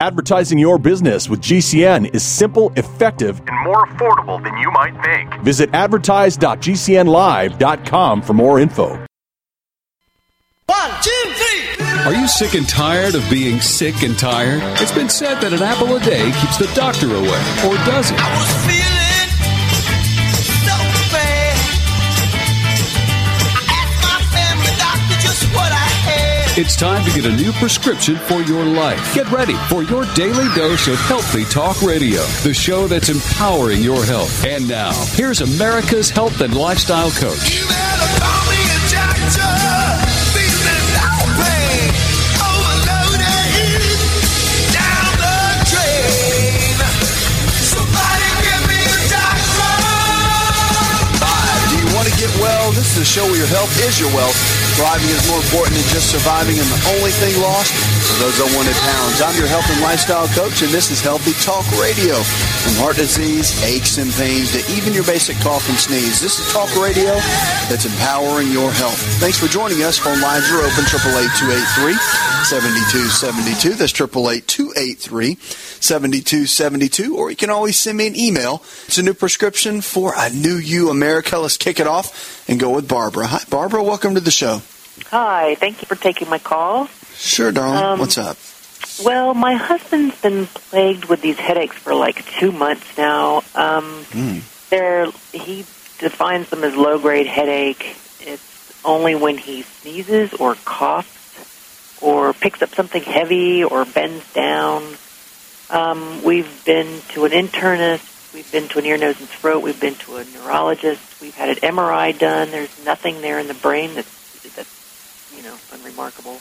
Advertising your business with GCN is simple, effective, and more affordable than you might think. Visit advertise.gcnlive.com for more info. 1, 2, 3. Are you sick and tired of being sick and tired? It's been said that an apple a day keeps the doctor away, or does it? I was feeling so bad. I asked my family doctor just what I had. It's time to get a new prescription for your life. Get ready for your daily dose of Healthy Talk Radio, the show that's empowering your health. And now, here's America's health and lifestyle coach. You better call me a doctor. Feeling no pain. Overloaded. Down the drain. Somebody give me a doctor. Hi, do you want to get well? This is a show where your health is your wealth. Thriving is more important than just surviving, and the only thing lost are those unwanted pounds. I'm your health and lifestyle coach, and this is Healthy Talk Radio. From heart disease, aches and pains, to even your basic cough and sneeze, this is talk radio that's empowering your health. Thanks for joining us. Phone lines are open, 888-283-7272. That's 888-283-7272. Or you can always send me an email. It's a new prescription for a new you, America. Let's kick it off and go with Barbara. Hi, Barbara. Welcome to the show. Hi, thank you for taking my call. Sure, darling. What's up? Well, my husband's been plagued with these headaches for like 2 months now. He defines them as low-grade headache. It's only when he sneezes or coughs or picks up something heavy or bends down. We've been to an internist. We've been to an ear, nose, and throat. We've been to a neurologist. We've had an MRI done. There's nothing there in the brain that's unremarkable.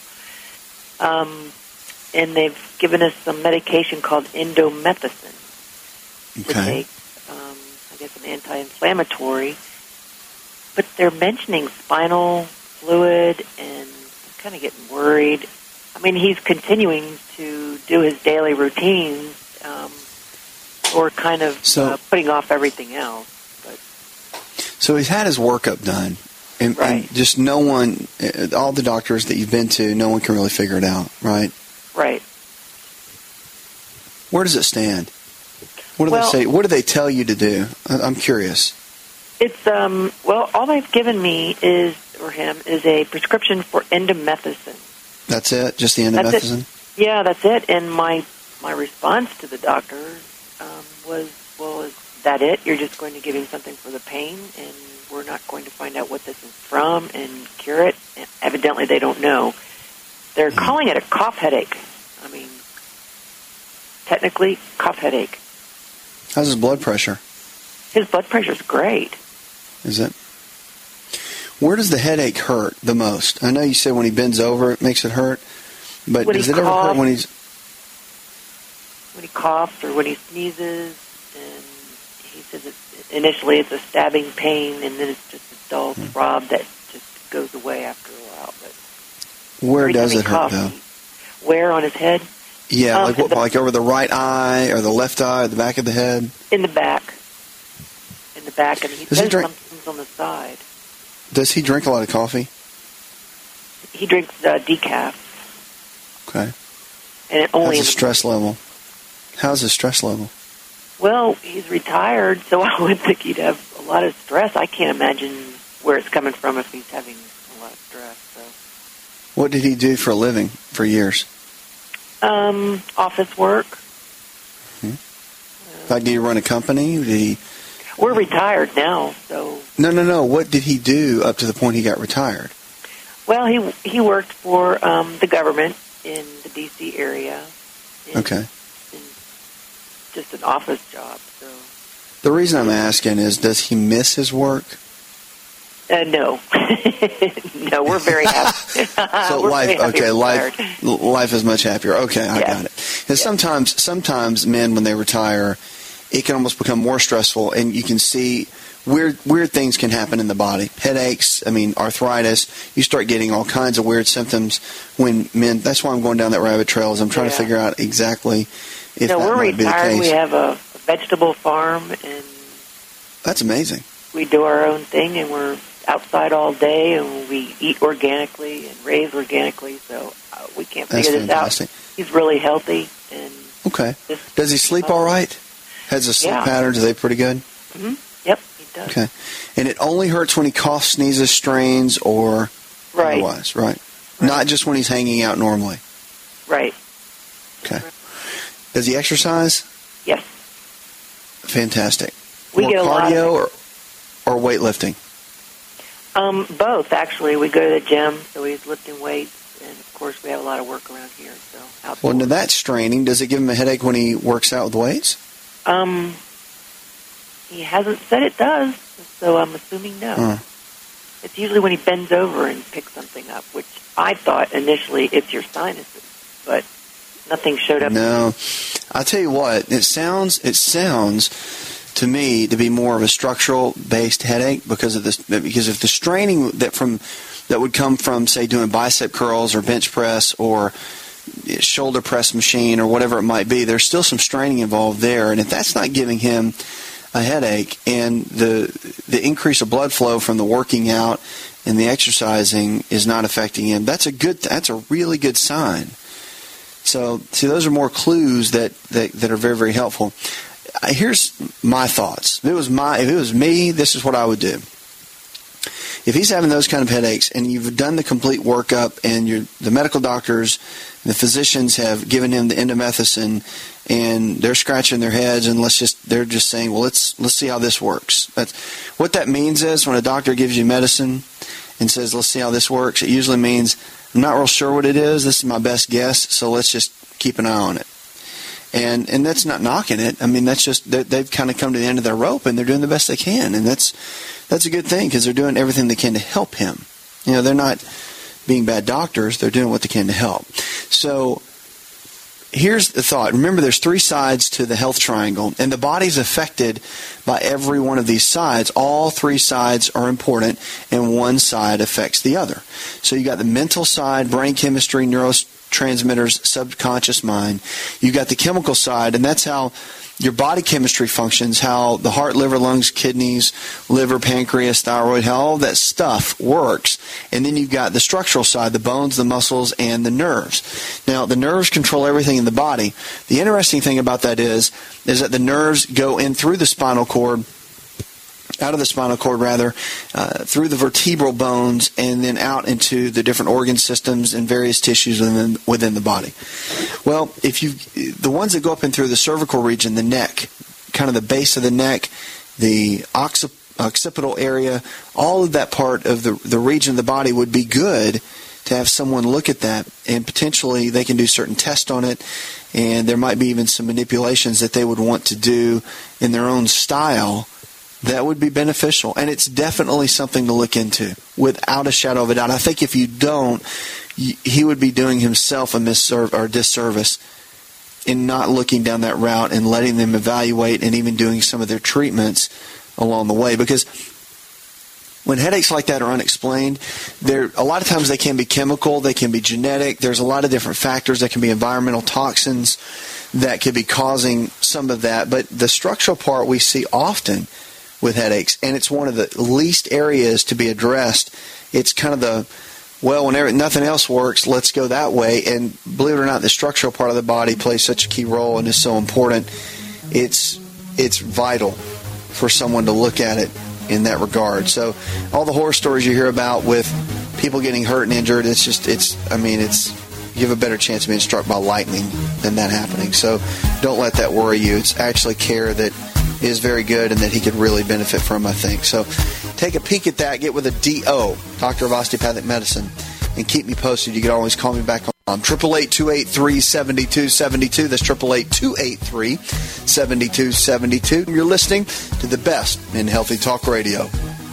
And they've given us some medication called indomethacin to take, I guess, an anti-inflammatory. But they're mentioning spinal fluid, and I'm kind of getting worried. I mean, he's continuing to do his daily routines, or kind of putting off everything else. But. So he's had his workup done, and just no one, all the doctors that you've been to, no one can really figure it out, right? Right. Where does it stand? What do they say? What do they tell you to do? I'm curious. It's all they've given me is a prescription for indomethacin. That's it? Just the indomethacin? Yeah, that's it. And my response to the doctor was, well, is that it? You're just going to give him something for the pain, and we're not going to find out what this is from and cure it? And evidently they don't know. They're calling it a cough headache. I mean, technically, cough headache. How's his blood pressure? His blood pressure's great. Is it? Where does the headache hurt the most? I know you said when he bends over it makes it hurt, but does it ever hurt when he's... When he coughs or when he sneezes, and he says initially it's a stabbing pain, and then it's just a dull throb that just goes away after a while. But where does it hurt, though? Where on his head? Yeah, like over the right eye or the left eye or the back of the head? In the back. In the back, and he says something's on the side. Does he drink a lot of coffee? He drinks decaf. Okay. And it only how's his stress level? How's his stress level? Well, he's retired, so I would think he'd have a lot of stress. I can't imagine where it's coming from if he's having a lot of stress. So. What did he do for a living for years? Office work. Like, do you run a company? We're retired now, so... No. What did he do up to the point he got retired? Well, he worked for the government in the D.C. area. Okay. In just an office job, so... The reason I'm asking is, does he miss his work? No. No, we're very happy. So life is much happier. Okay, I got it. And sometimes men, when they retire, it can almost become more stressful, and you can see weird things can happen in the body. Headaches, arthritis. You start getting all kinds of weird symptoms when men. That's why I'm going down that rabbit trail, is I'm trying to figure out exactly if that might be the case. We're retired. We have a vegetable farm, and that's amazing. We do our own thing, and we're outside all day, and we eat organically and raise organically, so we can't figure this out. He's really healthy, and Okay. Does he sleep all right? Has a sleep patterns? Are they pretty good? Mm-hmm. Yep, he does. Okay. And it only hurts when he coughs, sneezes, strains, or otherwise, right? Not just when he's hanging out normally. Right. Okay. Does he exercise? Yes. Fantastic. We get a lot of cardio or weightlifting? Both, actually. We go to the gym, so he's lifting weights, and of course we have a lot of work around here. So outdoors. Well, now that's straining. Does it give him a headache when he works out with weights? He hasn't said it does, so I'm assuming no. It's usually when he bends over and picks something up, which I thought initially it's your sinuses, but nothing showed up. No, I'll tell you what. It sounds to me to be more of a structural-based headache because of this. Because if the straining that would come from, say, doing bicep curls or bench press or shoulder press machine or whatever it might be, there's still some straining involved there, and if that's not giving him a headache, and the increase of blood flow from the working out and the exercising is not affecting him, that's a really good sign. So, see, those are more clues that are very, very helpful. Here's my thoughts. If it was me, this is what I would do. If he's having those kind of headaches and you've done the complete workup and the medical doctors, the physicians have given him the indomethacin and they're scratching their heads and they're just saying, well, let's see how this works. What that means is when a doctor gives you medicine and says, let's see how this works, it usually means I'm not real sure what it is. This is my best guess, so let's just keep an eye on it. And that's not knocking it. I mean, that's just they've kind of come to the end of their rope and they're doing the best they can, and that's a good thing because they're doing everything they can to help him. You know, they're not being bad doctors. They're doing what they can to help. So here's the thought. Remember, there's 3 sides to the health triangle, and the body's affected by every one of these sides. All 3 sides are important, and one side affects the other. So you got the mental side, brain chemistry, neurotransmitters, subconscious mind. You got the chemical side, and that's how your body chemistry functions, how the heart, liver, lungs, kidneys, liver, pancreas, thyroid, how all that stuff works. And then you've got the structural side, the bones, the muscles, and the nerves. Now, the nerves control everything in the body. The interesting thing about that is that the nerves go in through the spinal cord, out of the spinal cord rather, through the vertebral bones, and then out into the different organ systems and various tissues within the body. Well, the ones that go up in through the cervical region, the neck, kind of the base of the neck, the occipital area, all of that part of the region of the body would be good to have someone look at that, and potentially they can do certain tests on it, and there might be even some manipulations that they would want to do in their own style that would be beneficial. And it's definitely something to look into, without a shadow of a doubt. I think if you don't, he would be doing himself a disservice in not looking down that route and letting them evaluate and even doing some of their treatments along the way. Because when headaches like that are unexplained, a lot of times they can be chemical, they can be genetic. There's a lot of different factors. That can be environmental toxins that could be causing some of that. But the structural part we see often with headaches, and it's one of the least areas to be addressed. It's kind of when nothing else works, let's go that way. And believe it or not, the structural part of the body plays such a key role and is so important. It's vital for someone to look at it in that regard. So all the horror stories you hear about with people getting hurt and injured, you have a better chance of being struck by lightning than that happening. So don't let that worry you. It's actually care that is very good and that he could really benefit from, I think. So take a peek at that. Get with a DO, Doctor of Osteopathic Medicine, and keep me posted. You can always call me back on 888-283-7272. That's 888-283-7272. You're listening to the best in Healthy Talk Radio.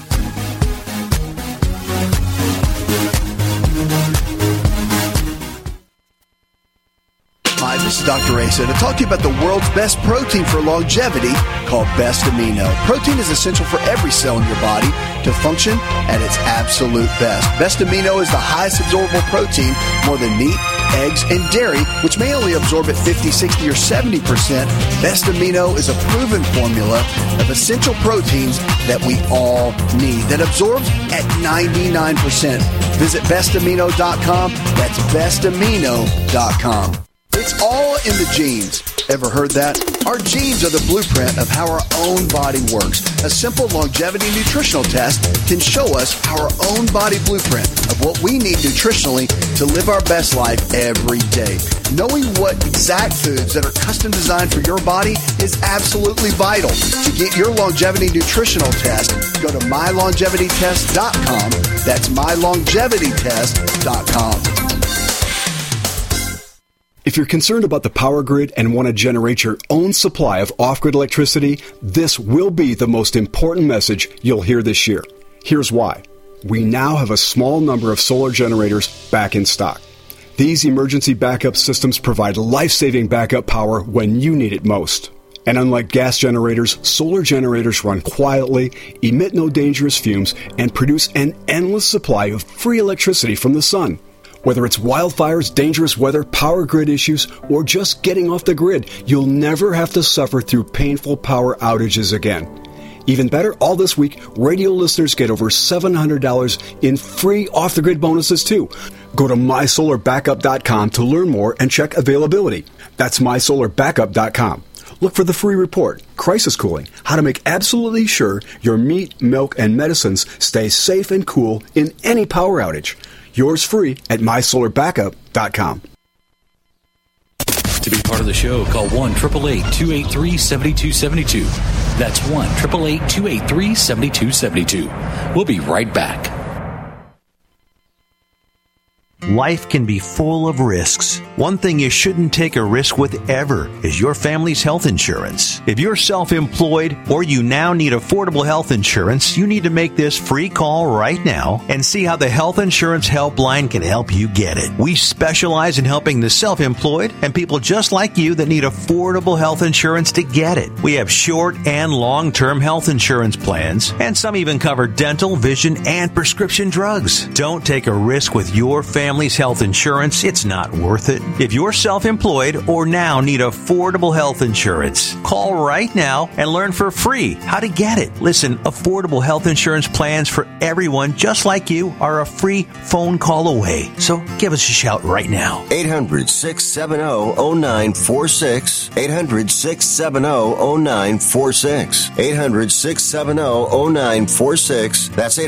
Hi, this is Dr. Asa to talk to you about the world's best protein for longevity called Best Amino. Protein is essential for every cell in your body to function at its absolute best. Best Amino is the highest absorbable protein, more than meat, eggs, and dairy, which may only absorb at 50, 60, or 70%. Best Amino is a proven formula of essential proteins that we all need that absorbs at 99%. Visit bestamino.com. That's bestamino.com. It's all in the genes. Ever heard that? Our genes are the blueprint of how our own body works. A simple longevity nutritional test can show us our own body blueprint of what we need nutritionally to live our best life every day. Knowing what exact foods that are custom designed for your body is absolutely vital. To get your longevity nutritional test, go to mylongevitytest.com. That's mylongevitytest.com. If you're concerned about the power grid and want to generate your own supply of off-grid electricity, this will be the most important message you'll hear this year. Here's why. We now have a small number of solar generators back in stock. These emergency backup systems provide life-saving backup power when you need it most. And unlike gas generators, solar generators run quietly, emit no dangerous fumes, and produce an endless supply of free electricity from the sun. Whether it's wildfires, dangerous weather, power grid issues, or just getting off the grid, you'll never have to suffer through painful power outages again. Even better, all this week, radio listeners get over $700 in free off-the-grid bonuses, too. Go to mysolarbackup.com to learn more and check availability. That's mysolarbackup.com. Look for the free report, Crisis Cooling, how to make absolutely sure your meat, milk, and medicines stay safe and cool in any power outage. Yours free at mysolarbackup.com. To be part of the show, call 1-888-283-7272. That's 1-888-283-7272. We'll be right back. Life can be full of risks. One thing you shouldn't take a risk with ever is your family's health insurance. If you're self-employed or you now need affordable health insurance, you need to make this free call right now and see how the Health Insurance Helpline can help you get it. We specialize in helping the self-employed and people just like you that need affordable health insurance to get it. We have short and long-term health insurance plans, and some even cover dental, vision, and prescription drugs. Don't take a risk with your family's health insurance. It's not worth it. If you're self-employed or now need affordable health insurance, call right now and learn for free how to get it. Listen, affordable health insurance plans for everyone just like you are a free phone call away. So give us a shout right now. 800-670-0946. 800-670-0946. 800-670-0946. That's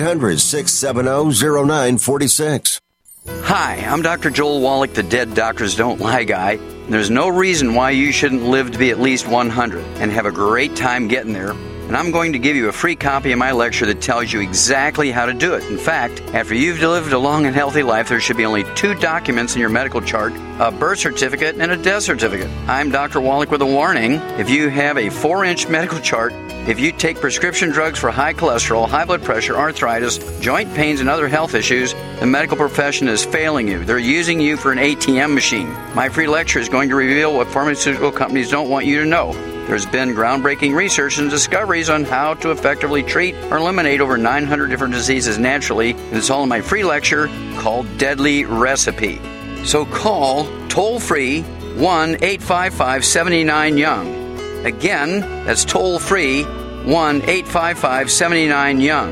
800-670-0946. Hi, I'm Dr. Joel Wallach, the Dead Doctors Don't Lie guy. There's no reason why you shouldn't live to be at least 100 and have a great time getting there. And I'm going to give you a free copy of my lecture that tells you exactly how to do it. In fact, after you've lived a long and healthy life, there should be only 2 documents in your medical chart, a birth certificate and a death certificate. I'm Dr. Wallach with a warning. If you have a 4-inch medical chart, if you take prescription drugs for high cholesterol, high blood pressure, arthritis, joint pains, and other health issues, the medical profession is failing you. They're using you for an ATM machine. My free lecture is going to reveal what pharmaceutical companies don't want you to know. There's been groundbreaking research and discoveries on how to effectively treat or eliminate over 900 different diseases naturally, and it's all in my free lecture called Deadly Recipe. So call toll-free 1-855-79-YOUNG. Again, that's toll-free 1-855-79-YOUNG.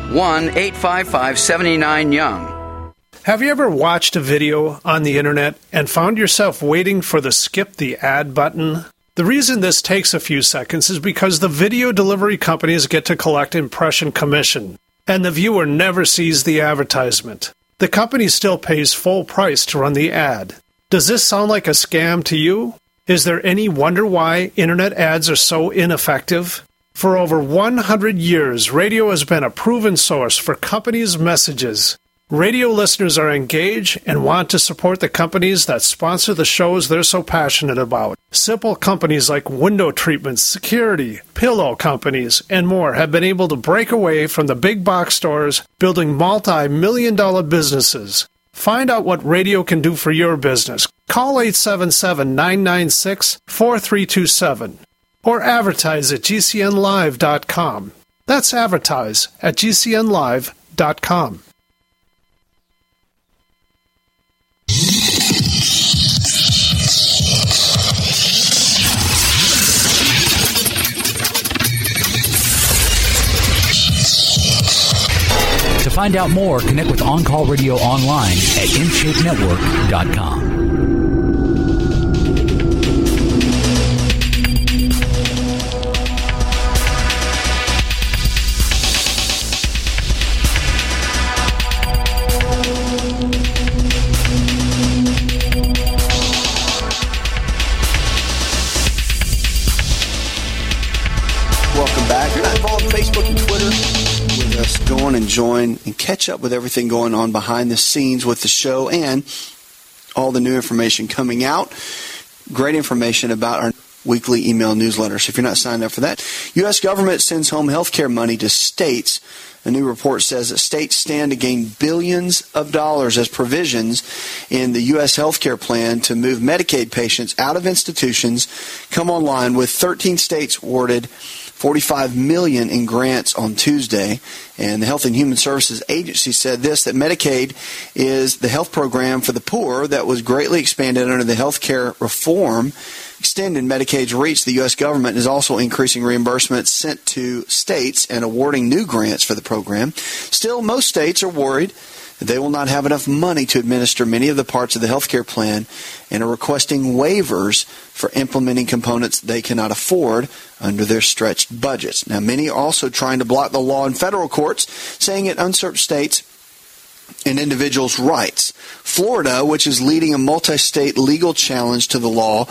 1-855-79-YOUNG. Have you ever watched a video on the internet and found yourself waiting for the skip the ad button? The reason this takes a few seconds is because the video delivery companies get to collect impression commission, and the viewer never sees the advertisement. The company still pays full price to run the ad. Does this sound like a scam to you? Is there any wonder why internet ads are so ineffective? For over 100 years, radio has been a proven source for companies' messages. Radio listeners are engaged and want to support the companies that sponsor the shows they're so passionate about. Simple companies like window treatments, security, pillow companies, and more have been able to break away from the big box stores, building multi-million-dollar businesses. Find out what radio can do for your business. Call 877-996-4327 or advertise at GCNlive.com. That's advertise at GCNlive.com. To find out more, connect with On Call Radio online at InShapeNetwork.com. back. If you're not involved on Facebook and Twitter with us, go on and join and catch up with everything going on behind the scenes with the show and all the new information coming out. Great information about our weekly email newsletter. So if you're not signed up for that, U.S. government sends home health care money to states. A new report says that states stand to gain billions of dollars as provisions in the U.S. health care plan to move Medicaid patients out of institutions come online, with 13 states awarded $45 million in grants on Tuesday. And the Health and Human Services Agency said this, that Medicaid is the health program for the poor that was greatly expanded under the health care reform. Extending Medicaid's reach, the U.S. government is also increasing reimbursements sent to states and awarding new grants for the program. Still, most states are worried that they will not have enough money to administer many of the parts of the health care plan and are requesting waivers for implementing components they cannot afford under their stretched budgets. Now, many are also trying to block the law in federal courts, saying it usurps states and individuals' rights. Florida, which is leading a multi-state legal challenge to the law,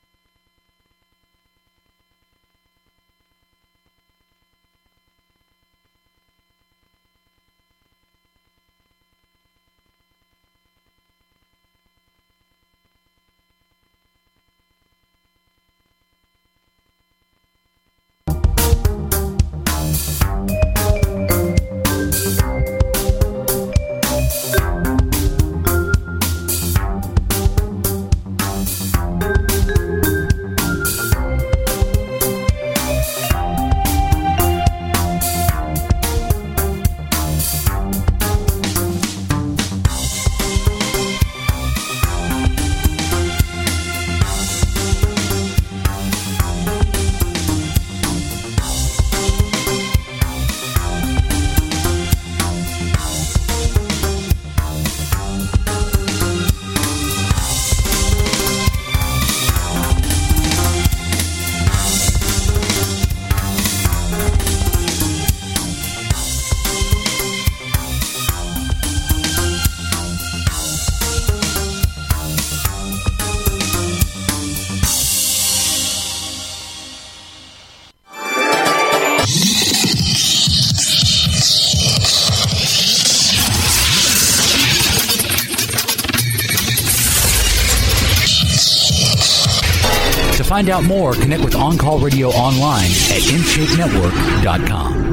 To find out more, connect with On Call Radio online at InShapeNetwork.com.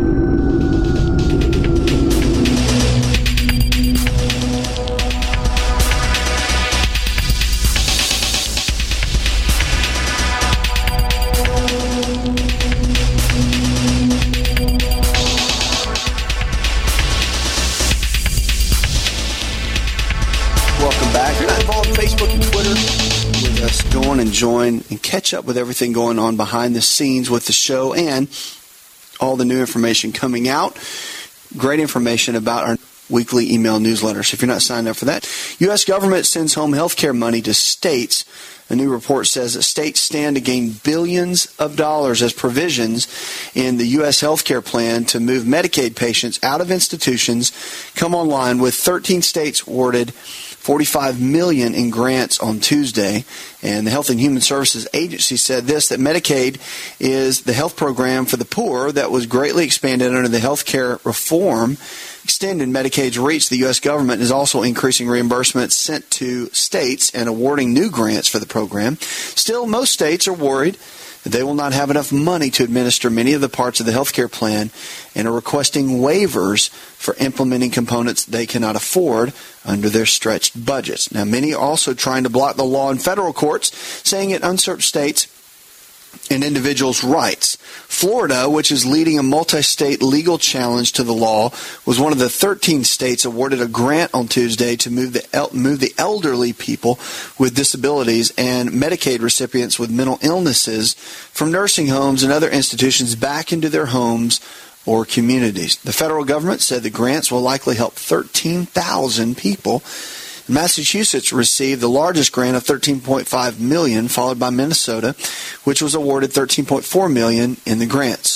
Welcome back. If you're not involved on Facebook and Twitter with us, go on and join and catch up with everything going on behind the scenes with the show and all the new information coming out. Great information about our weekly email newsletter. So if you're not signed up for that, U.S. government sends home health care money to states. A new report says that states stand to gain billions of dollars as provisions in the U.S. health care plan to move Medicaid patients out of institutions come online, with 13 states awarded $45 million in grants on Tuesday. And the Health and Human Services Agency said this, that Medicaid is the health program for the poor that was greatly expanded under the health care reform. Extending Medicaid's reach, the U.S. government is also increasing reimbursements sent to states and awarding new grants for the program. Still, most states are worried that they will not have enough money to administer many of the parts of the health care plan and are requesting waivers for implementing components they cannot afford under their stretched budgets. Now, many are also trying to block the law in federal courts, saying it usurps states and individuals' rights. Florida, which is leading a multi-state legal challenge to the law, was one of the 13 states awarded a grant on Tuesday to move the elderly people with disabilities and Medicaid recipients with mental illnesses from nursing homes and other institutions back into their homes or communities. The federal government said the grants will likely help 13,000 people. Massachusetts received the largest grant of $13.5 million, followed by Minnesota, which was awarded $13.4 million in the grants.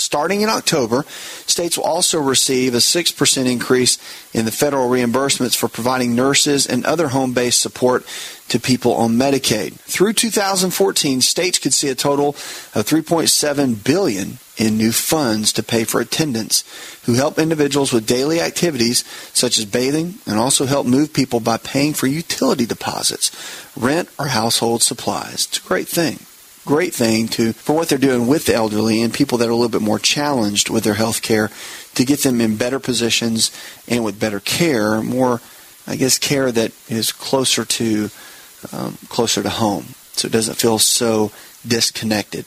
starting in October, states will also receive a 6% increase in the federal reimbursements for providing nurses and other home-based support to people on Medicaid. Through 2014, states could see a total of $3.7 billion in new funds to pay for attendants who help individuals with daily activities such as bathing and also help move people by paying for utility deposits, rent, or household supplies. It's a great thing. Great thing for what they're doing with the elderly and people that are a little bit more challenged with their health care to get them in better positions and with better care, more, I guess, care that is closer to home, so it doesn't feel so disconnected.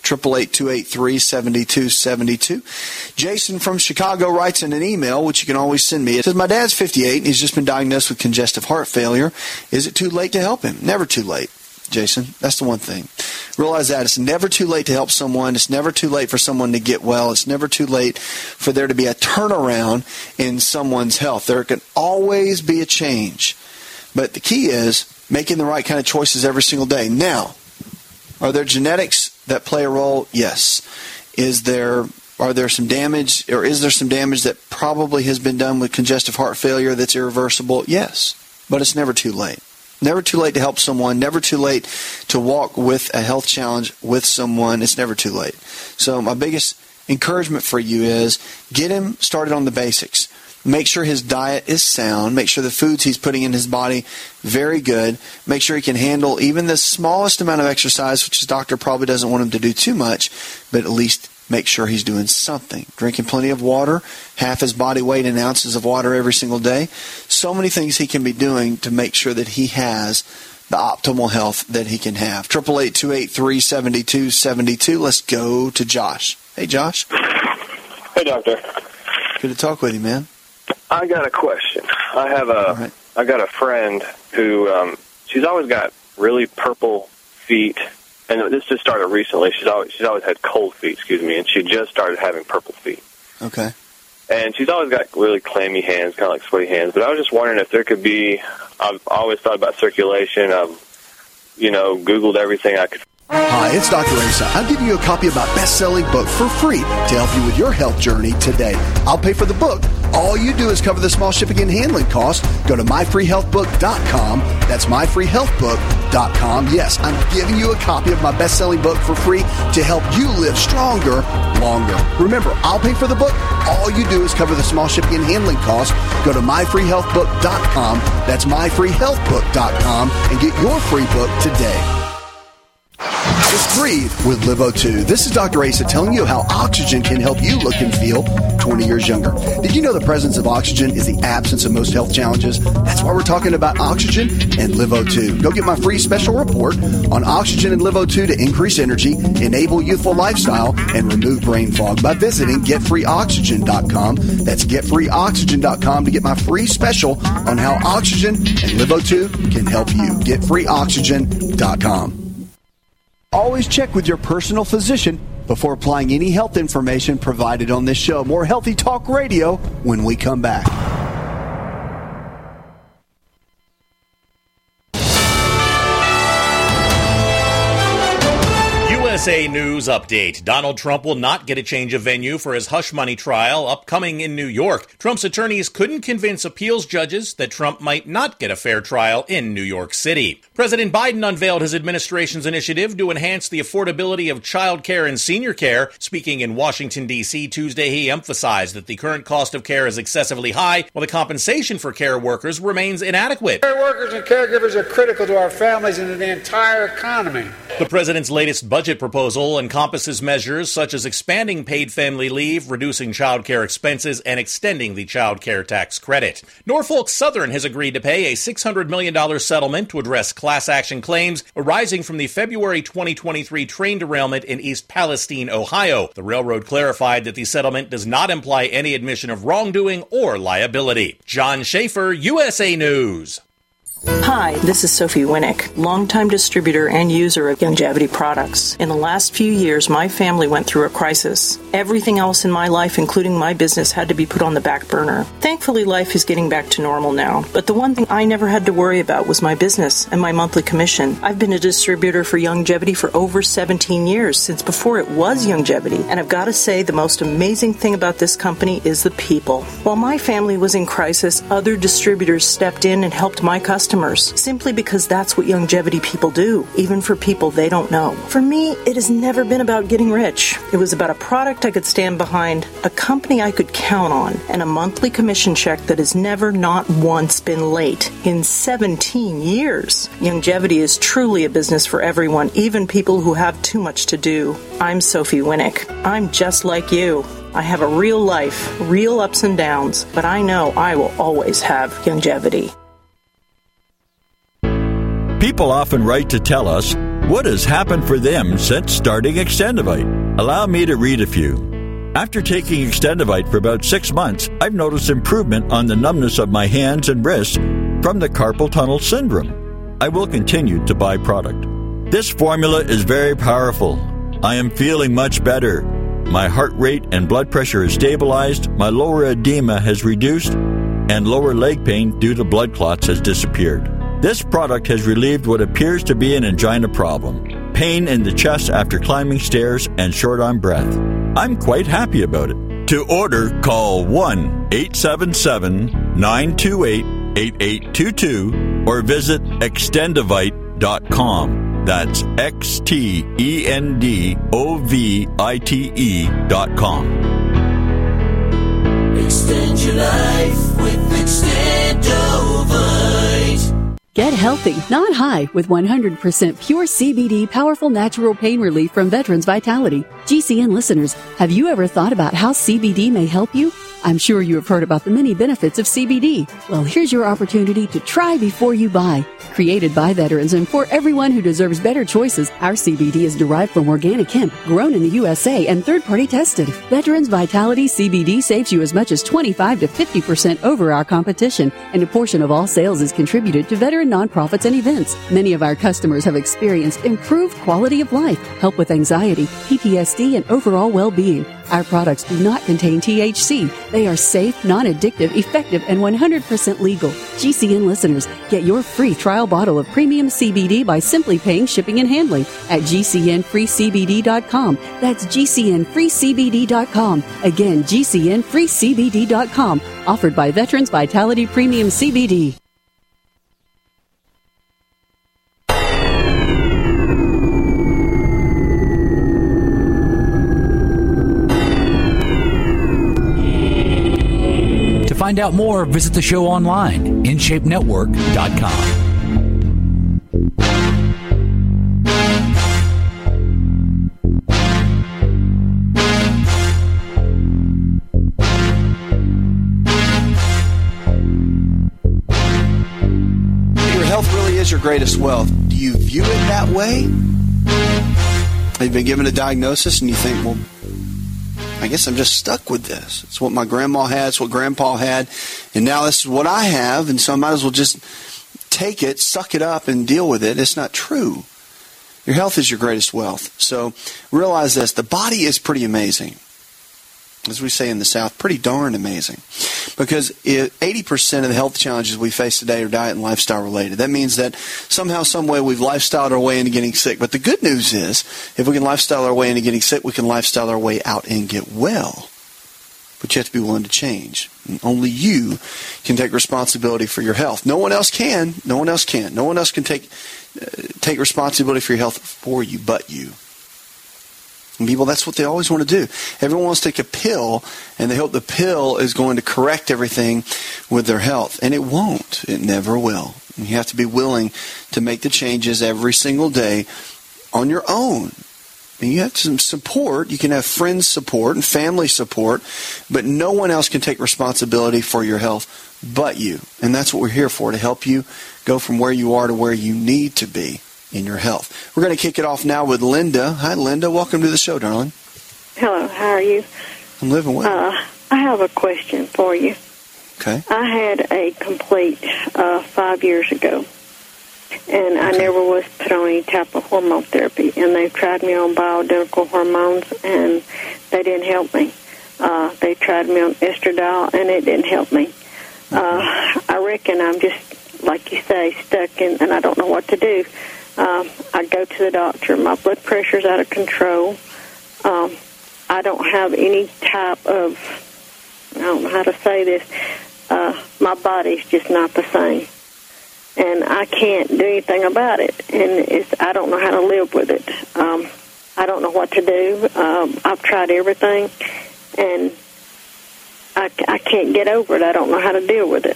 888-283-7272. Jason from Chicago writes in an email, which you can always send me. It says, my dad's 58 and he's just been diagnosed with congestive heart failure. Is it too late to help him? Never too late, Jason. That's the one thing. Realize that. It's never too late to help someone. It's never too late for someone to get well. It's never too late for there to be a turnaround in someone's health. There can always be a change. But the key is making the right kind of choices every single day. Now, are there genetics that play a role? Yes. Is there some damage that probably has been done with congestive heart failure that's irreversible? Yes. But it's never too late. Never too late to help someone. Never too late to walk with a health challenge with someone. It's never too late. So my biggest encouragement for you is get him started on the basics. Make sure his diet is sound. Make sure the foods he's putting in his body very good. Make sure he can handle even the smallest amount of exercise, which his doctor probably doesn't want him to do too much, but at least make sure he's doing something. Drinking plenty of water, half his body weight in ounces of water every single day. So many things he can be doing to make sure that he has the optimal health that he can have. 888-283-7272. Let's go to Josh. Hey, Josh. Hey, doctor. Good to talk with you, man. I got a question. I got a friend who she's always got really purple feet, and this just started recently. She's always had cold feet, and she just started having purple feet. Okay. And she's always got really clammy hands, kind of like sweaty hands. But I was just wondering if there could be. I've always thought about circulation. I've Googled everything I could. Hi, it's Dr. Asa. I'm giving you a copy of my best-selling book for free to help you with your health journey today. I'll pay for the book. All you do is cover the small shipping and handling costs. Go to myfreehealthbook.com. That's myfreehealthbook.com. Yes, I'm giving you a copy of my best-selling book for free to help you live stronger, longer. Remember, I'll pay for the book. All you do is cover the small shipping and handling costs. Go to myfreehealthbook.com. That's myfreehealthbook.com and get your free book today. Just breathe with LiveO2. This is Dr. Asa telling you how oxygen can help you look and feel 20 years younger. Did you know the presence of oxygen is the absence of most health challenges? That's why we're talking about oxygen and LiveO2. Go get my free special report on oxygen and LiveO2 to increase energy, enable youthful lifestyle, and remove brain fog by visiting getfreeoxygen.com. That's getfreeoxygen.com to get my free special on how oxygen and LiveO2 can help you. Getfreeoxygen.com. Always check with your personal physician before applying any health information provided on this show. More Healthy Talk Radio when we come back. USA News Update. Donald Trump will not get a change of venue for his hush money trial upcoming in New York. Trump's attorneys couldn't convince appeals judges that Trump might not get a fair trial in New York City. President Biden unveiled his administration's initiative to enhance the affordability of child care and senior care. Speaking in Washington, D.C. Tuesday, he emphasized that the current cost of care is excessively high, while the compensation for care workers remains inadequate. Care workers and caregivers are critical to our families and to the entire economy. The president's latest budget proposal encompasses measures such as expanding paid family leave, reducing child care expenses, and extending the child care tax credit. Norfolk Southern has agreed to pay a $600 million settlement to address class action claims arising from the February 2023 train derailment in East Palestine, Ohio. The railroad clarified that the settlement does not imply any admission of wrongdoing or liability. John Schaefer, USA News. Hi, this is Sophie Winnick, longtime distributor and user of Youngevity products. In the last few years, my family went through a crisis. Everything else in my life, including my business, had to be put on the back burner. Thankfully, life is getting back to normal now, but the one thing I never had to worry about was my business and my monthly commission. I've been a distributor for Youngevity for over 17 years, since before it was Youngevity, and I've got to say the most amazing thing about this company is the people. While my family was in crisis, other distributors stepped in and helped my customers, simply because that's what Youngevity people do, even for people they don't know. For me, it has never been about getting rich. It was about a product I could stand behind, a company I could count on, and a monthly commission check that has never, not once, been late in 17 years. Youngevity is truly a business for everyone, even people who have too much to do. I'm Sophie Winnick. I'm just like you. I have a real life, real ups and downs, but I know I will always have Youngevity. People often write to tell us what has happened for them since starting Extendivite. Allow me to read a few. After taking Extendivite for about 6 months, I've noticed improvement on the numbness of my hands and wrists from the carpal tunnel syndrome. I will continue to buy product. This formula is very powerful. I am feeling much better. My heart rate and blood pressure is stabilized, my lower edema has reduced, and lower leg pain due to blood clots has disappeared. This product has relieved what appears to be an angina problem, pain in the chest after climbing stairs, and short on breath. I'm quite happy about it. To order, call 1-877-928-8822 or visit extendivite.com. That's XTENDOVITE.com. Extend your life with Extendovite. Get healthy, not high, with 100% pure CBD powerful natural pain relief from Veterans Vitality. GCN listeners, have you ever thought about how CBD may help you? I'm sure you have heard about the many benefits of CBD. Well, here's your opportunity to try before you buy. Created by veterans and for everyone who deserves better choices, our CBD is derived from organic hemp, grown in the USA and third-party tested. Veterans Vitality CBD saves you as much as 25 to 50% over our competition, and a portion of all sales is contributed to veteran nonprofits and events. Many of our customers have experienced improved quality of life, help with anxiety, PTSD, and overall well-being. Our products do not contain THC. They are safe, non-addictive, effective, and 100% legal. GCN listeners, get your free trial bottle of premium CBD by simply paying shipping and handling at GCNFreeCBD.com. That's GCNFreeCBD.com. Again, GCNFreeCBD.com. Offered by Veterans Vitality Premium CBD. To find out more, visit the show online, InShapeNetwork.com. Your health really is your greatest wealth. Do you view it that way? You've been given a diagnosis and you think, well, I guess I'm just stuck with this. It's what my grandma had, it's what grandpa had, and now this is what I have, and so I might as well just take it, suck it up, and deal with it. It's not true. Your health is your greatest wealth. So realize this. The body is pretty amazing. As we say in the South, pretty darn amazing. Because 80% of the health challenges we face today are diet and lifestyle related. That means that somehow, some way, we've lifestyled our way into getting sick. But the good news is, if we can lifestyle our way into getting sick, we can lifestyle our way out and get well. But you have to be willing to change. And only you can take responsibility for your health. No one else can. No one else can. No one else can take responsibility for your health for you but you. And people, that's what they always want to do. Everyone wants to take a pill, and they hope the pill is going to correct everything with their health. And it won't. It never will. And you have to be willing to make the changes every single day on your own. And you have some support. You can have friends' support and family support, but no one else can take responsibility for your health but you. And that's what we're here for, to help you go from where you are to where you need to be in your health. We're going to kick it off now with Linda. Hi, Linda. Welcome to the show, darling. Hello. How are you? I'm living well. I have a question for you. Okay. I had a complete 5 years ago, and I never was put on any type of hormone therapy, and they tried me on bioidentical hormones, and they didn't help me. They tried me on estradiol, and it didn't help me. I reckon I'm just, like you say, stuck in, and I don't know what to do. I go to the doctor. My blood pressure's out of control. I don't have any type of, I don't know how to say this, my body's just not the same. And I can't do anything about it. And I don't know how to live with it. I don't know what to do. I've tried everything, and I can't get over it. I don't know how to deal with it.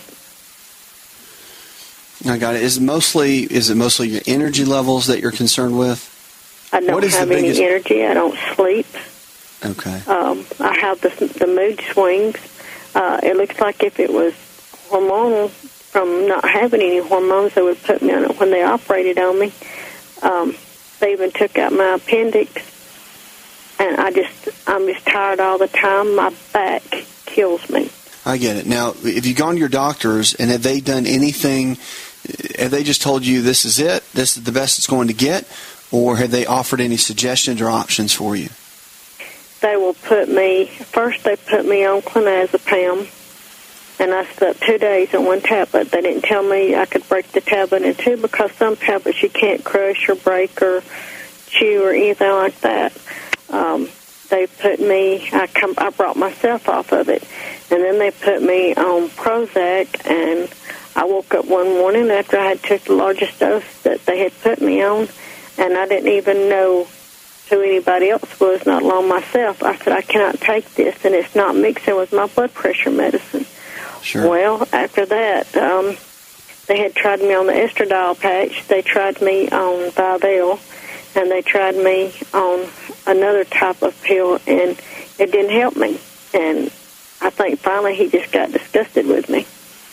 I got it. Is it mostly your energy levels that you're concerned with? I don't have any energy. I don't sleep. Okay. I have the mood swings. It looks like if it was hormonal from not having any hormones, they would put me on it when they operated on me. They even took out my appendix, and I'm just tired all the time. My back kills me. I get it. Now, have you gone to your doctors, and have they done anything? Have they just told you this is it, this is the best it's going to get, or have they offered any suggestions or options for you? They will put me, first they put me on clonazepam, and I slept 2 days on one tablet. They didn't tell me I could break the tablet in two, because some tablets you can't crush or break or chew or anything like that. They put me, I brought myself off of it, and then they put me on Prozac, and I woke up one morning after I had took the largest dose that they had put me on, and I didn't even know who anybody else was, not alone myself. I said, I cannot take this, and it's not mixing with my blood pressure medicine. Sure. Well, after that, they had tried me on the estradiol patch. They tried me on Vivell, and they tried me on another type of pill, and it didn't help me. And I think finally he just got disgusted with me.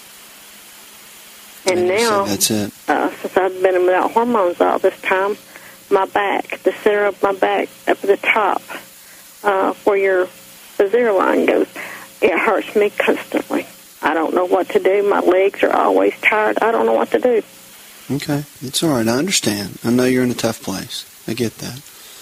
And now, that's it. Since I've been without hormones all this time, my back, the center of my back, up at the top, where your zero line goes, it hurts me constantly. I don't know what to do. My legs are always tired. I don't know what to do. Okay. It's all right. I understand. I know you're in a tough place. I get that.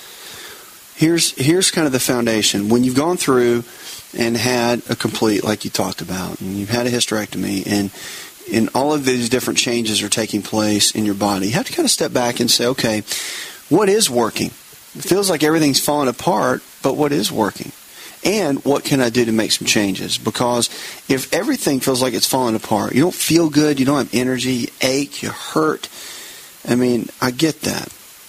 Here's kind of the foundation. When you've gone through and had a complete, like you talked about, and you've had a hysterectomy, and all of these different changes are taking place in your body, you have to kind of step back and say, okay, what is working? It feels like everything's falling apart, but what is working? And what can I do to make some changes? Because if everything feels like it's falling apart, you don't feel good, you don't have energy, you ache, you hurt. I mean, I get that.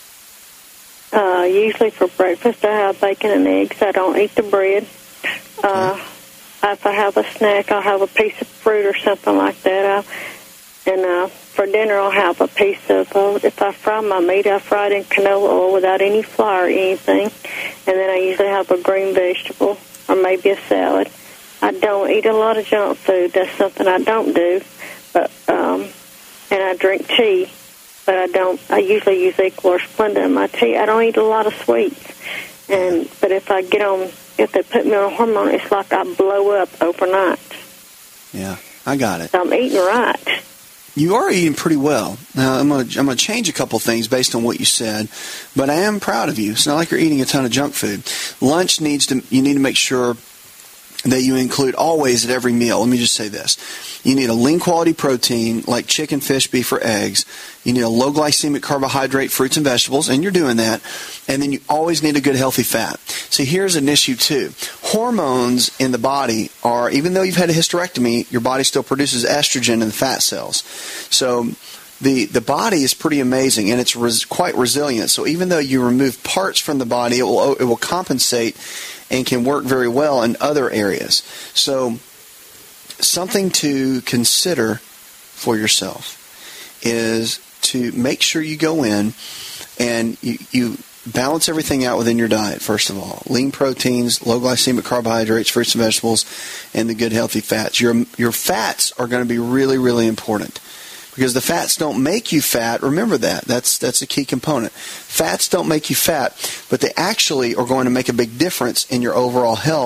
Usually for breakfast I have bacon and eggs. I don't eat the bread. If I have a snack, I'll have a piece of fruit or something like that. And for dinner I'll have a piece of, if I fry my meat, I fry it in canola oil without any flour or anything. And then I usually have a green vegetable or maybe a salad. I don't eat a lot of junk food. That's something I don't do. But and I drink tea. But I usually use Equal or Splenda in my tea. I don't eat a lot of sweets. But if they put me on a hormone, it's like I blow up overnight. Yeah, I got it. So I'm eating right. You are eating pretty well. Now, I'm gonna change a couple things based on what you said, but I am proud of you. It's not like you're eating a ton of junk food. Lunch you need to make sure that you include always at every meal. Let me just say this. You need a lean quality protein like chicken, fish, beef, or eggs. You need a low glycemic carbohydrate, fruits and vegetables, and you're doing that. And then you always need a good healthy fat. See, here's an issue too. Hormones in the body are, even though you've had a hysterectomy, your body still produces estrogen in the fat cells. So the body is pretty amazing, and it's quite resilient. So even though you remove parts from the body, it will compensate and can work very well in other areas. So something to consider for yourself is to make sure you go in and you balance everything out within your diet, first of all. Lean proteins, low glycemic carbohydrates, fruits and vegetables, and the good healthy fats. Your fats are going to be really, really important. Because the fats don't make you fat. Remember that. That's a key component. Fats don't make you fat, but they actually are going to make a big difference in your overall health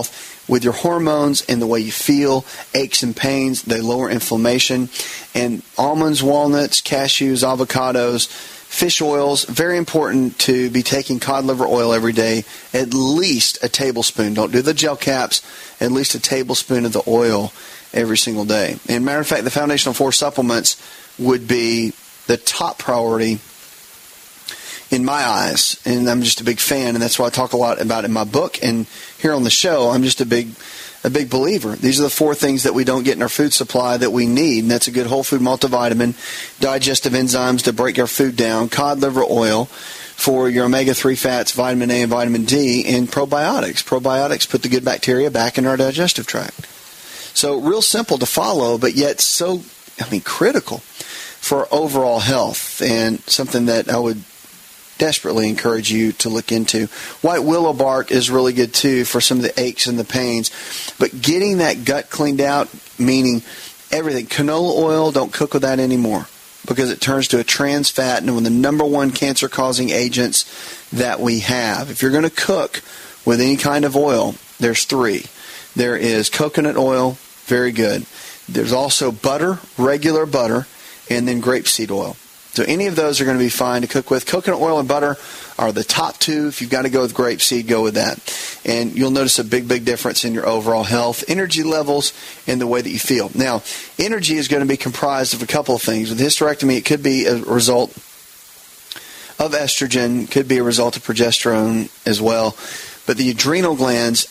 with your hormones and the way you feel, aches and pains. They lower inflammation. And almonds, walnuts, cashews, avocados, fish oils, very important to be taking cod liver oil every day, at least a tablespoon. Don't do the gel caps, at least a tablespoon of the oil every single day. And matter of fact, the Foundational 4 supplements would be the top priority in my eyes, and I'm just a big fan, and that's why I talk a lot about it in my book and here on the show. I'm just a big believer. These are the 4 things that we don't get in our food supply that we need, and that's a good whole food multivitamin, digestive enzymes to break our food down, cod liver oil for your omega-3 fats, vitamin A and vitamin D, and probiotics. Probiotics put the good bacteria back in our digestive tract. So real simple to follow, but yet so, critical for overall health, and something that I would desperately encourage you to look into. White willow bark is really good too for some of the aches and the pains. But getting that gut cleaned out, meaning everything. Canola oil, don't cook with that anymore because it turns to a trans fat and one of the number 1 cancer-causing agents that we have. If you're going to cook with any kind of oil, there's 3. There is coconut oil, very good. There's also butter, regular butter, and then grapeseed oil. So any of those are going to be fine to cook with. Coconut oil and butter are the top 2. If you've got to go with grapeseed, go with that. And you'll notice a big, big difference in your overall health, energy levels, and the way that you feel. Now, energy is going to be comprised of a couple of things. With hysterectomy, it could be a result of estrogen, could be a result of progesterone as well. But the adrenal glands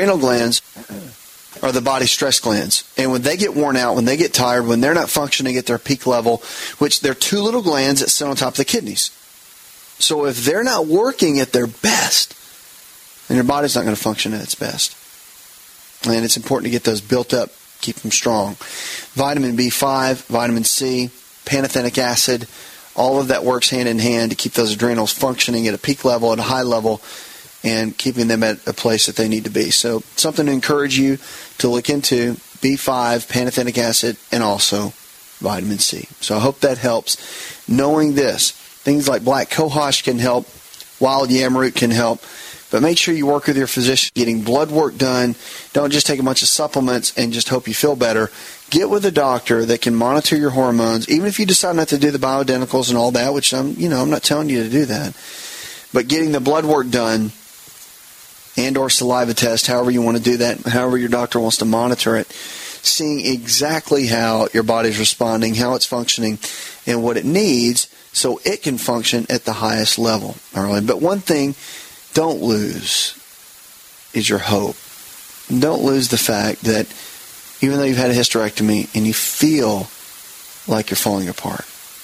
are the body's stress glands. And when they get worn out, when they get tired, when they're not functioning at their peak level, which they're 2 little glands that sit on top of the kidneys. So if they're not working at their best, then your body's not going to function at its best. And it's important to get those built up, keep them strong. Vitamin B5, vitamin C, pantothenic acid, all of that works hand in hand to keep those adrenals functioning at a peak level, at a high level, and keeping them at a place that they need to be. So something to encourage you to look into, B5, pantothenic acid, and also vitamin C. So I hope that helps. Knowing this, things like black cohosh can help, wild yam root can help, but make sure you work with your physician, getting blood work done. Don't just take a bunch of supplements and just hope you feel better. Get with a doctor that can monitor your hormones, even if you decide not to do the bioidenticals and all that, which I'm not telling you to do that. But getting the blood work done and or saliva test, however you want to do that, however your doctor wants to monitor it, seeing exactly how your body's responding, how it's functioning, and what it needs so it can function at the highest level. All right? But one thing don't lose is your hope. Don't lose the fact that even though you've had a hysterectomy and you feel like you're falling apart,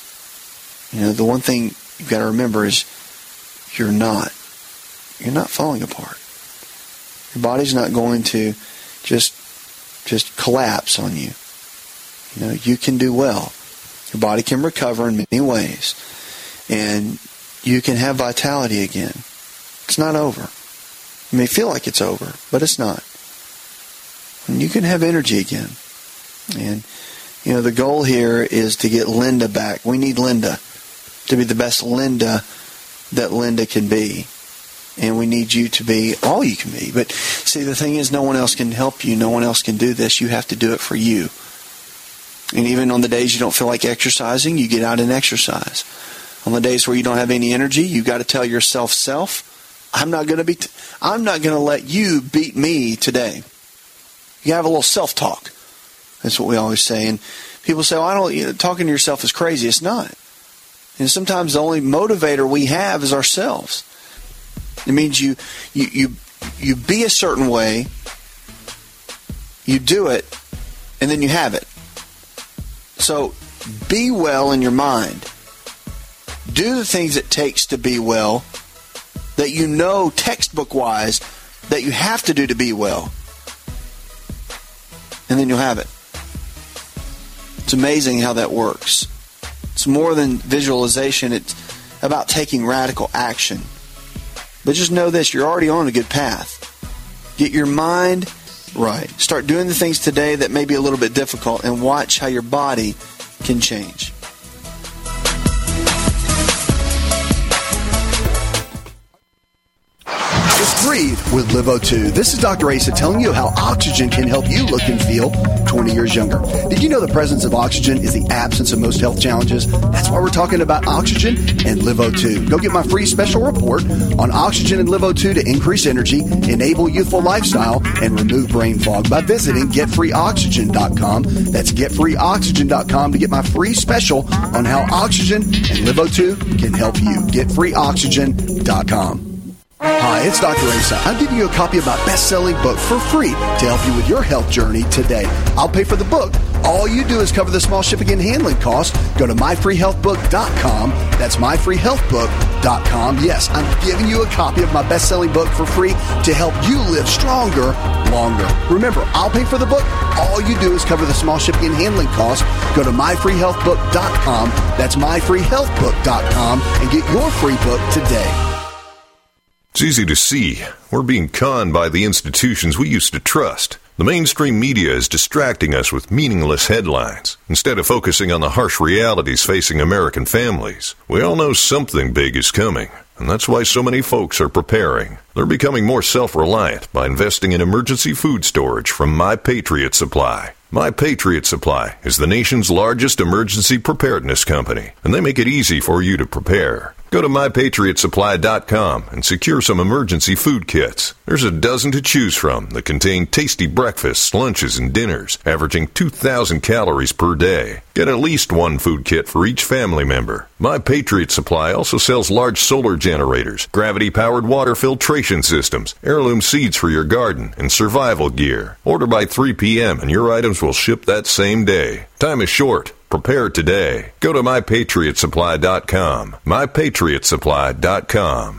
the one thing you've got to remember is you're not. You're not falling apart. Your body's not going to just collapse on you. You can do well. Your body can recover in many ways. And you can have vitality again. It's not over. It may feel like it's over, but it's not. And you can have energy again. And, the goal here is to get Linda back. We need Linda to be the best Linda that Linda can be. And we need you to be all you can be. But see, the thing is, no one else can help you. No one else can do this. You have to do it for you. And even on the days you don't feel like exercising, you get out and exercise. On the days where you don't have any energy, you've got to tell yourself, I'm not going to let you beat me today. You have a little self-talk. That's what we always say. And people say, talking to yourself is crazy. It's not. And sometimes the only motivator we have is ourselves. It means you be a certain way, you do it, and then you have it. So be well in your mind. Do the things it takes to be well that textbook-wise that you have to do to be well. And then you'll have it. It's amazing how that works. It's more than visualization. It's about taking radical action. But just know this, you're already on a good path. Get your mind right. Start doing the things today that may be a little bit difficult and watch how your body can change. It's breathe with LiveO2. This is Dr. Asa telling you how oxygen can help you look and feel 20 years younger. Did you know the presence of oxygen is the absence of most health challenges? That's why we're talking about oxygen and LiveO2. Go get my free special report on oxygen and LiveO2 to increase energy, enable youthful lifestyle, and remove brain fog by visiting getfreeoxygen.com. That's getfreeoxygen.com to get my free special on how oxygen and LiveO2 can help you. Getfreeoxygen.com. Hi, it's Dr. Asa. I'm giving you a copy of my best-selling book for free to help you with your health journey today. I'll pay for the book. All you do is cover the small shipping and handling costs. Go to myfreehealthbook.com. That's myfreehealthbook.com. Yes, I'm giving you a copy of my best-selling book for free to help you live stronger, longer. Remember, I'll pay for the book. All you do is cover the small shipping and handling costs. Go to myfreehealthbook.com. That's myfreehealthbook.com and get your free book today. It's easy to see. We're being conned by the institutions we used to trust. The mainstream media is distracting us with meaningless headlines instead of focusing on the harsh realities facing American families. We all know something big is coming, and that's why so many folks are preparing. They're becoming more self-reliant by investing in emergency food storage from My Patriot Supply. My Patriot Supply is the nation's largest emergency preparedness company, and they make it easy for you to prepare. Go to MyPatriotSupply.com and secure some emergency food kits. There's a dozen to choose from that contain tasty breakfasts, lunches, and dinners, averaging 2,000 calories per day. Get at least one food kit for each family member. My Patriot Supply also sells large solar generators, gravity-powered water filtration systems, heirloom seeds for your garden, and survival gear. Order by 3 p.m. and your items will ship that same day. Time is short. Prepare today. Go to MyPatriotSupply.com. MyPatriotSupply.com.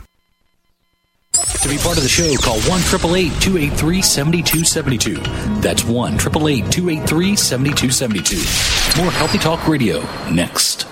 To be part of the show, call 1-888-283-7272. That's 1-888-283-7272. More Healthy Talk Radio next.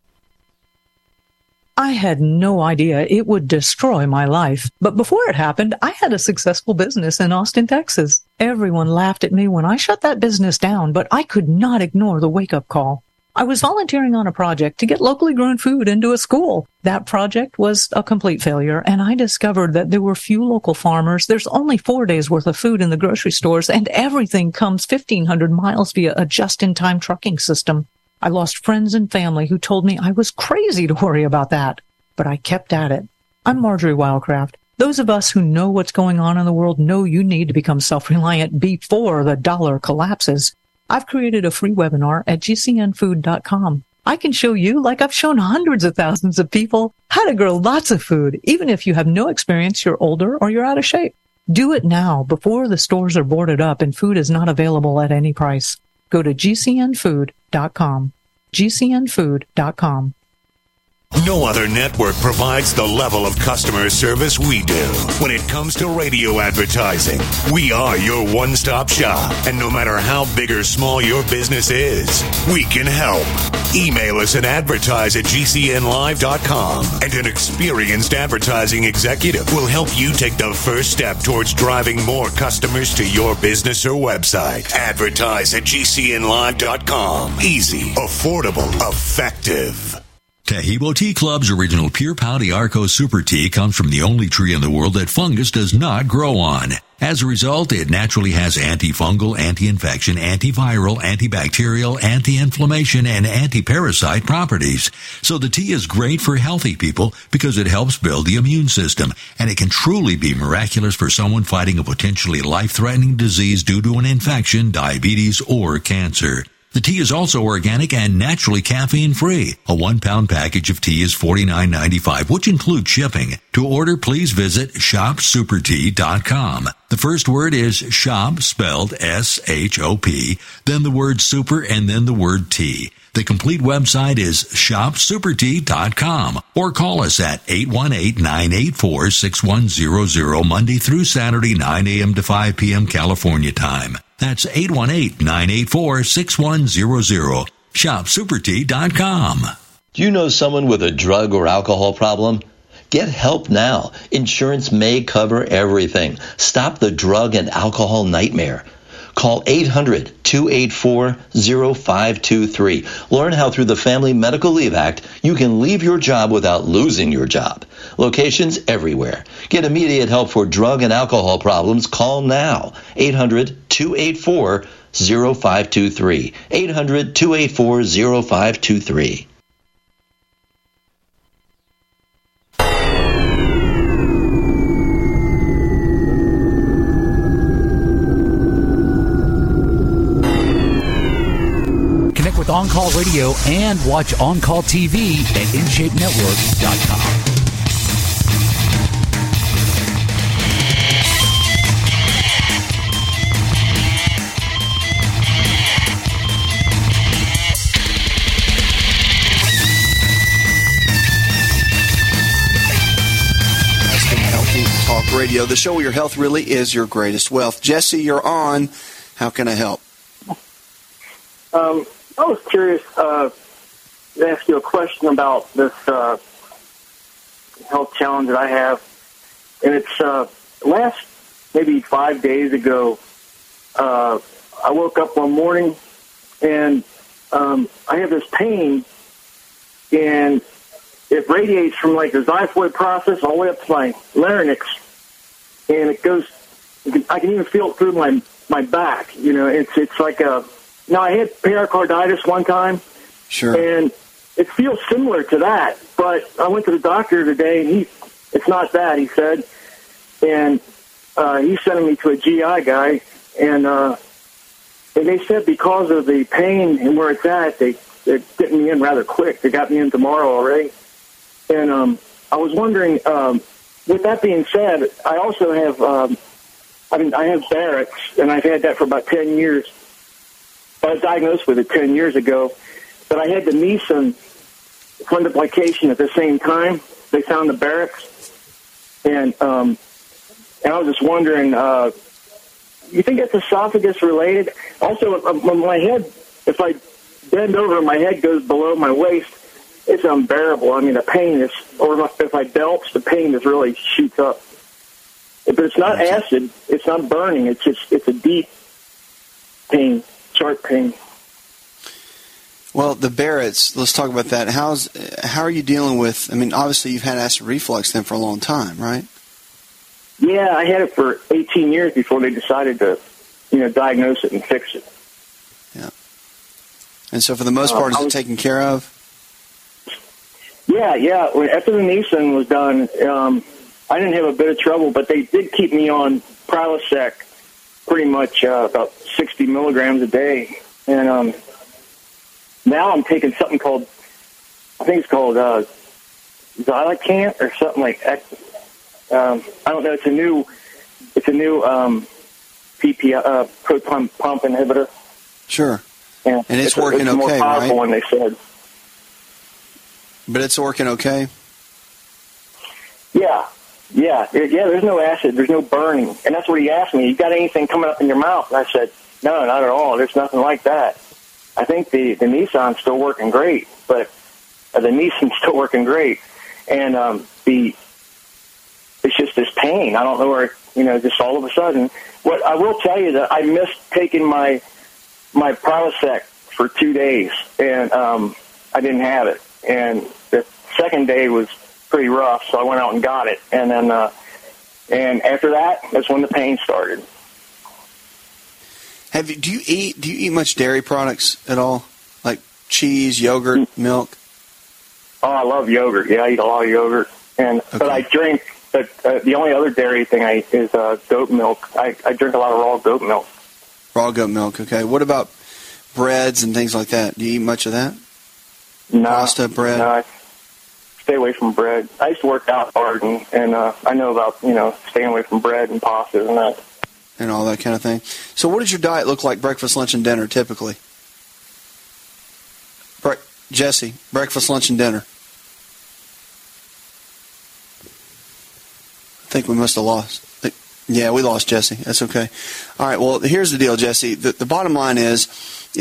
I had no idea it would destroy my life. But before it happened, I had a successful business in Austin, Texas. Everyone laughed at me when I shut that business down, but I could not ignore the wake-up call. I was volunteering on a project to get locally grown food into a school. That project was a complete failure, and I discovered that there were few local farmers. There's only 4 days worth of food in the grocery stores, and everything comes 1,500 miles via a just-in-time trucking system. I lost friends and family who told me I was crazy to worry about that, but I kept at it. I'm Marjorie Wildcraft. Those of us who know what's going on in the world know you need to become self-reliant before the dollar collapses. I've created a free webinar at gcnfood.com. I can show you, like I've shown hundreds of thousands of people, how to grow lots of food, even if you have no experience, you're older, or you're out of shape. Do it now before the stores are boarded up and food is not available at any price. Go to gcnfood.com. gcnfood.com. No other network provides the level of customer service we do. When it comes to radio advertising, we are your one-stop shop. And no matter how big or small your business is, we can help. Email us and advertise at GCNlive.com. And an experienced advertising executive will help you take the first step towards driving more customers to your business or website. Advertise at GCNlive.com. Easy, affordable, effective. Tahibo Tea Club's original Pure Pouty Arco Super Tea comes from the only tree in the world that fungus does not grow on. As a result, it naturally has antifungal, anti-infection, antiviral, antibacterial, anti-inflammation, and anti-parasite properties. So the tea is great for healthy people because it helps build the immune system, and it can truly be miraculous for someone fighting a potentially life-threatening disease due to an infection, diabetes, or cancer. The tea is also organic and naturally caffeine-free. A 1-pound package of tea is $49.95, which includes shipping. To order, please visit shopsupertea.com. The first word is shop, spelled S-H-O-P, then the word super, and then the word tea. The complete website is shopsupertea.com, or call us at 818-984-6100 Monday through Saturday, 9 a.m. to 5 p.m. California time. That's 818-984-6100. ShopSuperTea.com. Do you know someone with a drug or alcohol problem? Get help now. Insurance may cover everything. Stop the drug and alcohol nightmare. Call 800-284-0523. Learn how through the Family Medical Leave Act, you can leave your job without losing your job. Locations everywhere. Get immediate help for drug and alcohol problems. Call now. 800-284-0523. 800-284-0523. Connect with On-Call Radio and watch On-Call TV at InShapeNetwork.com. Talk Radio, the show where your health really is your greatest wealth. Jesse, you're on. How can I help? I was curious to ask you a question about this health challenge that I have. And it's last maybe 5 days ago, I woke up one morning and I have this pain, and it radiates from like the xiphoid process all the way up to my larynx, and it goes. I can even feel it through my back. You know, it's like a. Now I had pericarditis one time, sure, and it feels similar to that. But I went to the doctor today, and it's not that, he said, and he's sending me to a GI guy, and they said because of the pain and where it's at, they're getting me in rather quick. They got me in tomorrow already. And I was wondering, with that being said, I also have, I have Barrett's, and I've had that for about 10 years. I was diagnosed with it 10 years ago, but I had the Nissen fundoplication at the same time. They found the Barrett's, and I was just wondering, you think it's esophagus related? Also, when my head, if I bend over, my head goes below my waist. It's unbearable. I mean, the pain is, or if I belch, the pain just really shoots up. But it's not acid. It's not burning. It's a deep pain, sharp pain. Well, the Barrett's, let's talk about that. How are you dealing with, I mean, obviously you've had acid reflux then for a long time, right? Yeah, I had it for 18 years before they decided to, diagnose it and fix it. Yeah. And so for the most part, is it taken care of? Yeah. After the Nissen was done, I didn't have a bit of trouble, but they did keep me on Prilosec pretty much about 60 milligrams a day. And now I'm taking something called, I think it's called Xylacant or something like that. I don't know. It's a new PPI, proton pump inhibitor. Sure. And it's working it's okay, more powerful right? One, they said. But it's working okay? Yeah. There's no acid. There's no burning. And that's what he asked me. You got anything coming up in your mouth? And I said, no, not at all. There's nothing like that. I think the Nissan's still working great, but the Nissan's still working great. And it's just this pain. I don't know where, just all of a sudden. What I will tell you that I missed taking my Prilosec for 2 days, and I didn't have it. And the second day was pretty rough, so I went out and got it. And then, and after that, that's when the pain started. Do you eat much dairy products at all, like cheese, yogurt, milk? Oh, I love yogurt. Yeah, I eat a lot of yogurt, but I drink. But the only other dairy thing I eat is goat milk. I drink a lot of raw goat milk. Raw goat milk. Okay. What about breads and things like that? Do you eat much of that? No, pasta, bread. No, I stay away from bread. I used to work out hard, and I know about staying away from bread and pasta and that. And all that kind of thing. So what does your diet look like breakfast, lunch, and dinner typically? Jesse, breakfast, lunch, and dinner. I think we must have lost. Yeah, we lost Jesse. That's okay. All right, well, here's the deal, Jesse. The bottom line is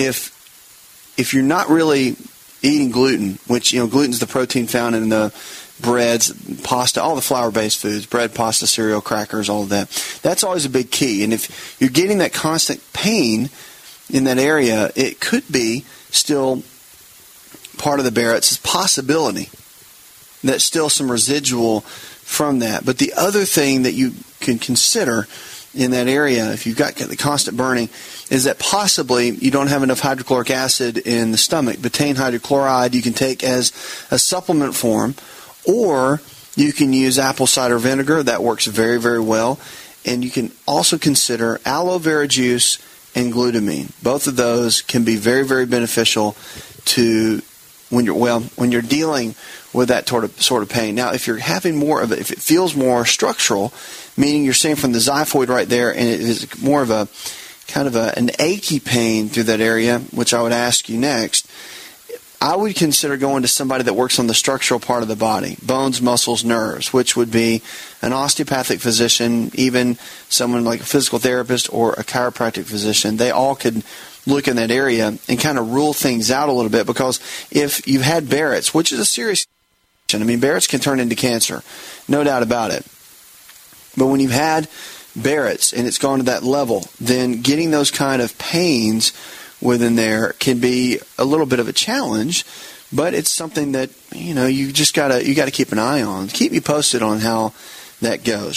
if you're not really eating gluten, which, gluten's the protein found in the breads, pasta, all the flour-based foods, bread, pasta, cereal, crackers, all of that. That's always a big key. And if you're getting that constant pain in that area, it could be still part of the Barrett's possibility. That's still some residual from that. But the other thing that you can consider in that area, if you've got the constant burning, is that possibly you don't have enough hydrochloric acid in the stomach. Betaine hydrochloride you can take as a supplement form, or you can use apple cider vinegar. That works very, very well. And you can also consider aloe vera juice and glutamine. Both of those can be very, very beneficial to when you're dealing with that sort of pain. Now, if you're having more of it, if it feels more structural, meaning you're saying from the xiphoid right there, and it is more of a kind of an achy pain through that area, which I would ask you next, I would consider going to somebody that works on the structural part of the body, bones, muscles, nerves, which would be an osteopathic physician, even someone like a physical therapist or a chiropractic physician. They all could look in that area and kind of rule things out a little bit, because if you've had Barrett's, which is a serious condition, I mean, Barrett's can turn into cancer, no doubt about it. But when you've had Barrett's and it's gone to that level, then getting those kind of pains within there can be a little bit of a challenge, but it's something that, you just gotta keep an eye on. Keep me posted on how that goes.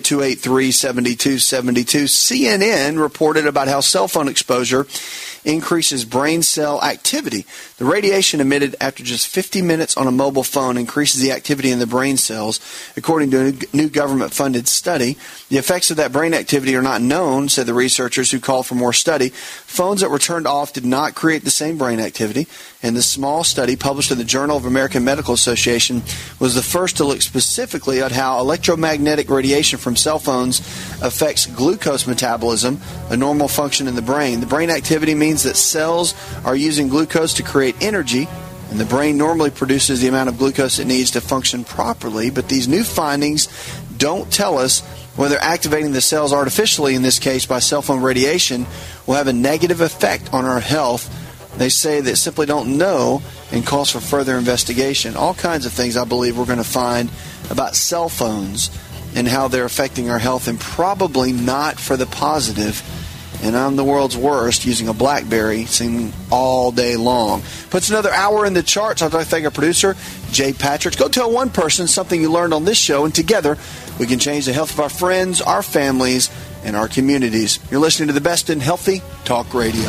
888-283-7272. CNN reported about how cell phone exposure increases brain cell activity. The radiation emitted after just 50 minutes on a mobile phone increases the activity in the brain cells, according to a new government-funded study. The effects of that brain activity are not known, said the researchers who called for more study. Phones that were turned off did not create the same brain activity, and the small study published in the Journal of American Medical Association was the first to look specifically at how electromagnetic radiation from cell phones affects glucose metabolism, a normal function in the brain. The brain activity means that cells are using glucose to create energy, and the brain normally produces the amount of glucose it needs to function properly. But these new findings don't tell us whether activating the cells artificially, in this case by cell phone radiation, will have a negative effect on our health. They say they simply don't know and calls for further investigation. All kinds of things I believe we're going to find about cell phones and how they're affecting our health, and probably not for the positive. And I'm the world's worst using a BlackBerry singing all day long. Puts another hour in the charts. I'd like to thank our producer, Jay Patrick. Go tell one person something you learned on this show, and together we can change the health of our friends, our families, and our communities. You're listening to the best in healthy talk radio.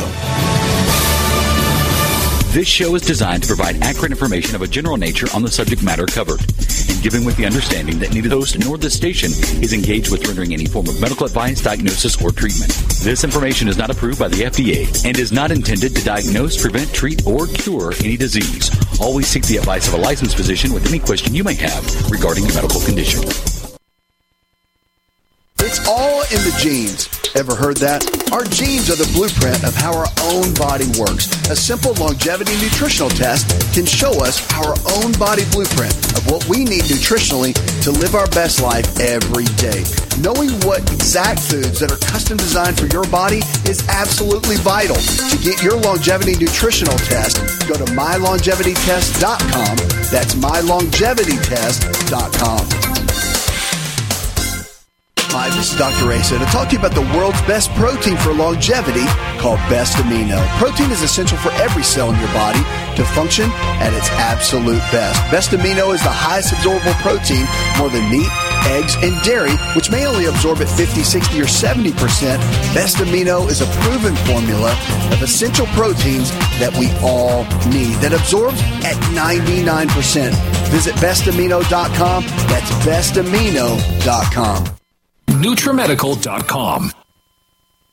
This show is designed to provide accurate information of a general nature on the subject matter covered, and given with the understanding that neither the host nor the station is engaged with rendering any form of medical advice, diagnosis, or treatment. This information is not approved by the FDA and is not intended to diagnose, prevent, treat, or cure any disease. Always seek the advice of a licensed physician with any question you may have regarding a medical condition. It's all in the genes. Ever heard that? Our genes are the blueprint of how our own body works. A simple longevity nutritional test can show us our own body blueprint of what we need nutritionally to live our best life every day. Knowing what exact foods that are custom designed for your body is absolutely vital. To get your longevity nutritional test, go to mylongevitytest.com. That's mylongevitytest.com. Hi, this is Dr. Asa to talk to you about the world's best protein for longevity called Best Amino. Protein is essential for every cell in your body to function at its absolute best. Best Amino is the highest absorbable protein, more than meat, eggs, and dairy, which may only absorb at 50, 60, or 70%. Best Amino is a proven formula of essential proteins that we all need that absorbs at 99%. Visit bestamino.com. That's bestamino.com. NutriMedical.com.